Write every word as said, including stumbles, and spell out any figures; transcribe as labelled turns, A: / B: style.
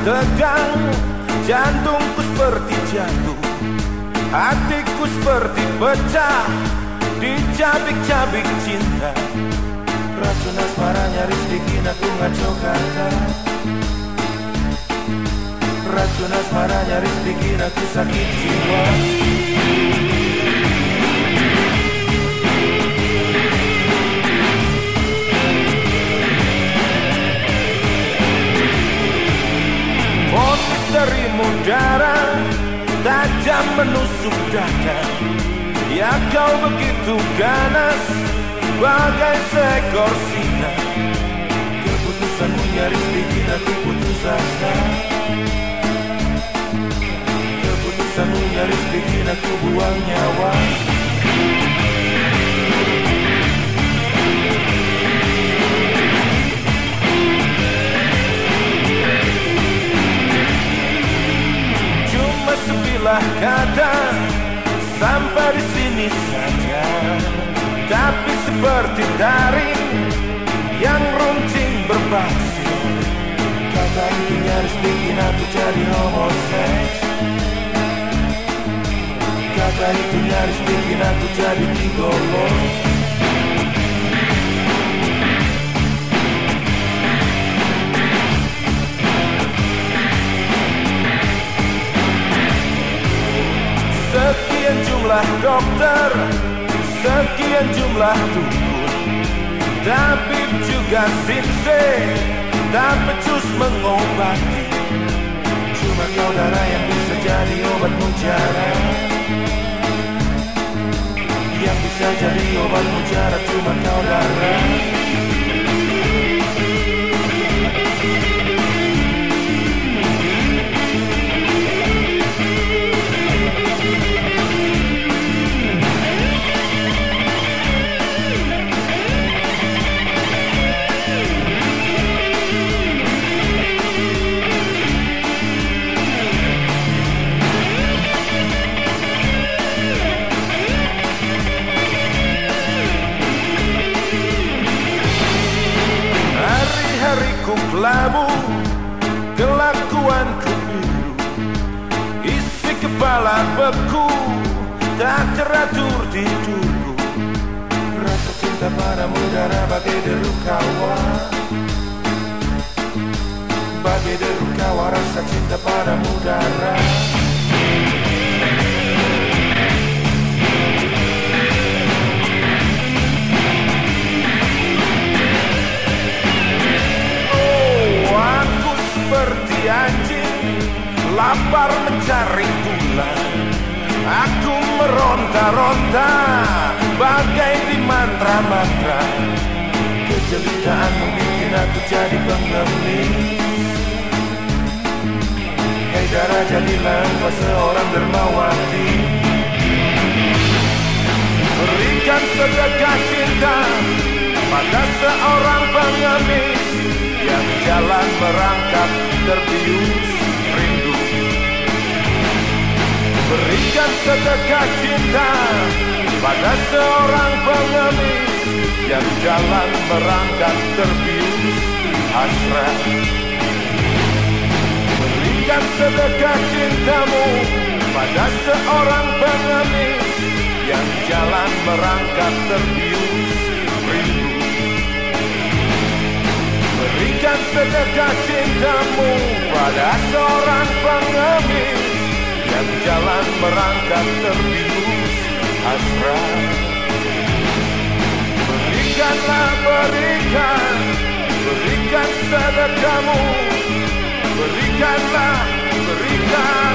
A: tegang, jantungku seperti jatuh, hatiku seperti pecah, dicabik-cabik cinta. Racun asmara nyaris bikin aku ngaco kata. Racun asmara nyaris bikin aku sakit jiwa. Fonis dari mudara tajam menusuk dada. Ya kau begitu ganas bagai seekor singa. Keputusanmu nyaris bikin aku putus asa. Keputusanmu nyaris bikin aku buang nyawa. Cuma sebilah kata, sampai di sini saja. Tapi seperti taring yang runcing berbahasa, kata itu nyaris bikin aku jadi homoseks. Kata itu nyaris bikin aku jadi gigolo. Sekian jumlah dokter, sekian jumlah dukun, tabib juga sinse, tak becus mengobati. Cuma kau darah yang bisa jadi obat mujarab. Yang bisa jadi obat mujarab cuma kau darah. Hari-hariku kelabu, kelakuanku biru, isi kepala beku, tak teratur tidurku. Rasa cinta padamu darah bagai deru kawa, bagai deru kawa rasa cinta padamu darah. Seperti anjing lapar mencari tulang, aku meronta-ronta bagai di mantra-mantra. Kejelitaanmu bikin aku jadi pengemis. Hei darah, jadilah engkau seorang dermawati. Berikan sedekah cinta pada seorang pengemis yang jalan merangkak terbius rindu. Berikan sedekah cinta pada seorang pengemis yang jalan merangkak terbius hasrat. Berikan sedekah cintamu pada seorang pengemis yang jalan merangkak terbius rindu. Berikan sedekah cintamu pada seorang pengemis yang jalan merangkak terbius hasrat. Berikanlah, berikan, berikan sedekahmu. Berikanlah, berikan.